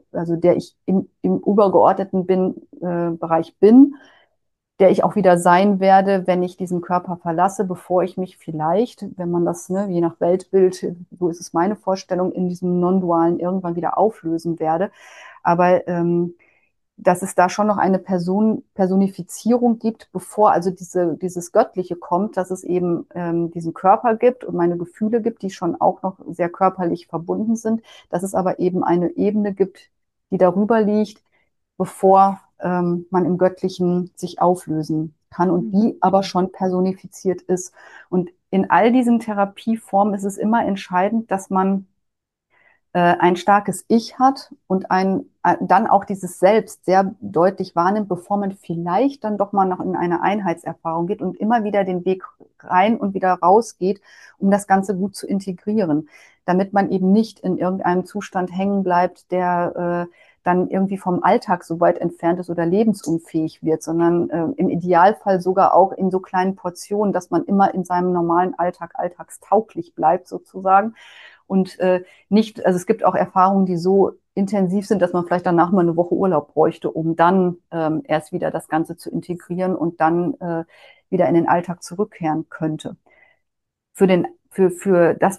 im übergeordneten Bereich bin, der ich auch wieder sein werde, wenn ich diesen Körper verlasse, bevor ich mich vielleicht, wenn man das, je nach Weltbild, so ist es meine Vorstellung, in diesem Non-Dualen irgendwann wieder auflösen werde. Aber dass es da schon noch eine Personifizierung gibt, bevor also dieses Göttliche kommt, dass es eben diesen Körper gibt und meine Gefühle gibt, die schon auch noch sehr körperlich verbunden sind, dass es aber eben eine Ebene gibt, die darüber liegt, bevor man im Göttlichen sich auflösen kann und die aber schon personifiziert ist. Und in all diesen Therapieformen ist es immer entscheidend, dass man ein starkes Ich hat und dann auch dieses Selbst sehr deutlich wahrnimmt, bevor man vielleicht dann doch mal noch in eine Einheitserfahrung geht und immer wieder den Weg rein und wieder raus geht, um das Ganze gut zu integrieren, damit man eben nicht in irgendeinem Zustand hängen bleibt, der dann irgendwie vom Alltag so weit entfernt ist oder lebensunfähig wird, sondern im Idealfall sogar auch in so kleinen Portionen, dass man immer in seinem normalen Alltag alltagstauglich bleibt sozusagen. Und nicht, also es gibt auch Erfahrungen, die so intensiv sind, dass man vielleicht danach mal eine Woche Urlaub bräuchte, um dann erst wieder das Ganze zu integrieren und dann wieder in den Alltag zurückkehren könnte. Für das,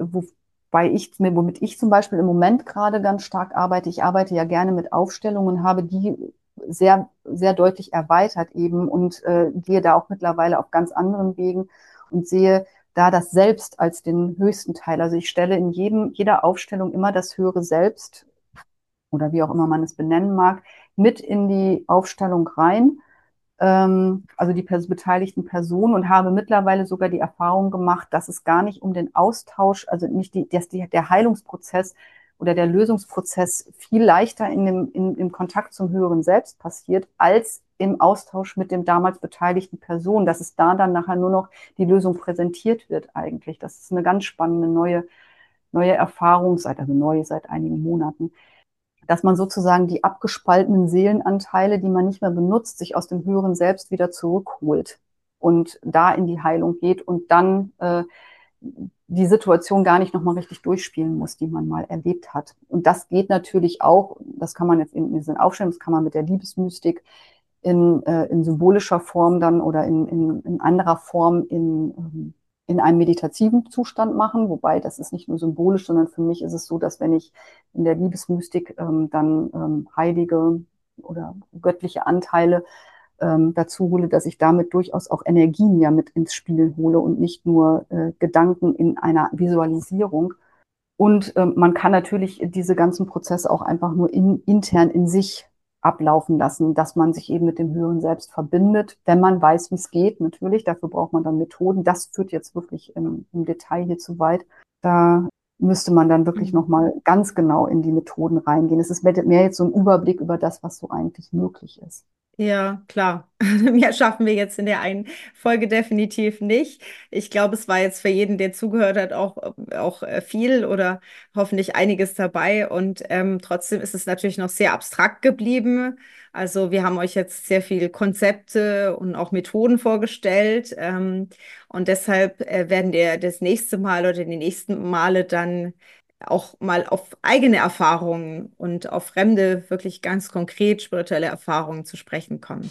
womit ich zum Beispiel im Moment gerade ganz stark arbeite, ich arbeite ja gerne mit Aufstellungen, habe die sehr, sehr deutlich erweitert eben und gehe da auch mittlerweile auf ganz anderen Wegen und sehe da das Selbst als den höchsten Teil. Also ich stelle in jeder Aufstellung immer das höhere Selbst oder wie auch immer man es benennen mag, mit in die Aufstellung rein, also die beteiligten Personen, und habe mittlerweile sogar die Erfahrung gemacht, dass es gar nicht um den Austausch, also nicht der Heilungsprozess oder der Lösungsprozess viel leichter im Kontakt zum höheren Selbst passiert, als im Austausch mit dem damals beteiligten Person, dass es da dann nachher nur noch die Lösung präsentiert wird eigentlich. Das ist eine ganz spannende neue Erfahrung, seit einigen Monaten, dass man sozusagen die abgespaltenen Seelenanteile, die man nicht mehr benutzt, sich aus dem höheren Selbst wieder zurückholt und da in die Heilung geht und dann die Situation gar nicht nochmal richtig durchspielen muss, die man mal erlebt hat. Und das geht natürlich auch, das kann man jetzt in diesen Aufstellungen, das kann man mit der Liebesmystik in symbolischer Form dann oder in anderer Form in einem meditativen Zustand machen, wobei das ist nicht nur symbolisch, sondern für mich ist es so, dass wenn ich in der Liebesmystik dann heilige oder göttliche Anteile dazu hole, dass ich damit durchaus auch Energien ja mit ins Spiel hole und nicht nur Gedanken in einer Visualisierung. Und man kann natürlich diese ganzen Prozesse auch einfach nur intern in sich ablaufen lassen, dass man sich eben mit dem höheren Selbst verbindet, wenn man weiß, wie es geht. Natürlich, dafür braucht man dann Methoden. Das führt jetzt wirklich im Detail hier zu weit. Da müsste man dann wirklich nochmal ganz genau in die Methoden reingehen. Es ist mehr jetzt so ein Überblick über das, was so eigentlich möglich ist. Ja, klar. Mehr schaffen wir jetzt in der einen Folge definitiv nicht. Ich glaube, es war jetzt für jeden, der zugehört hat, auch viel oder hoffentlich einiges dabei. Und trotzdem ist es natürlich noch sehr abstrakt geblieben. Also wir haben euch jetzt sehr viele Konzepte und auch Methoden vorgestellt. Und deshalb werden wir das nächste Mal oder die nächsten Male dann auch mal auf eigene Erfahrungen und auf fremde, wirklich ganz konkret spirituelle Erfahrungen zu sprechen kommen.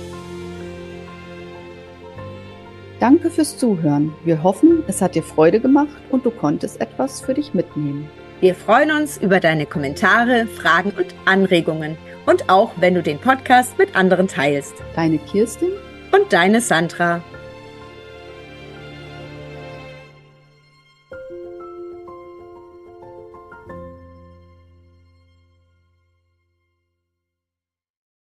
Danke fürs Zuhören. Wir hoffen, es hat dir Freude gemacht und du konntest etwas für dich mitnehmen. Wir freuen uns über deine Kommentare, Fragen und Anregungen und auch, wenn du den Podcast mit anderen teilst. Deine Kirstin und deine Sandra.